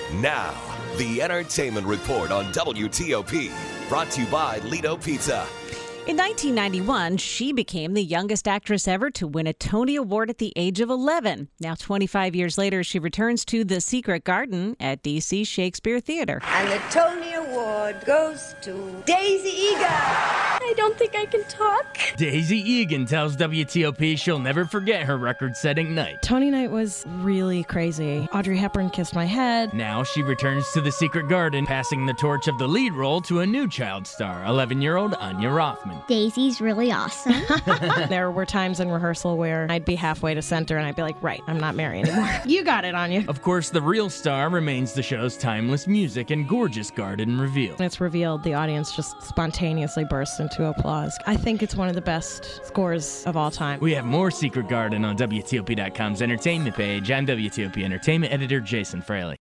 Now, the Entertainment Report on WTOP, brought to you by Lido Pizza. In 1991, she became the youngest actress ever to win a Tony Award at the age of 11. Now, 25 years later, she returns to The Secret Garden at D.C. Shakespeare Theater. And the Tony Award goes to Daisy Egan. I don't think I can talk. Daisy Egan tells WTOP she'll never forget her record-setting night. Tony night was really crazy. Audrey Hepburn kissed my head. Now she returns to The Secret Garden, passing the torch of the lead role to a new child star, 11-year-old Anya Rothman. Daisy's really awesome. There were times in rehearsal where I'd be halfway to center and I'd be like, right, I'm not Mary anymore. You got it, Anya. Of course, the real star remains the show's timeless music and gorgeous garden reveal. When it's revealed, the audience just spontaneously bursts into applause. I think it's one of the best scores of all time. We have more Secret Garden on WTOP.com's entertainment page. I'm WTOP Entertainment Editor Jason Fraley.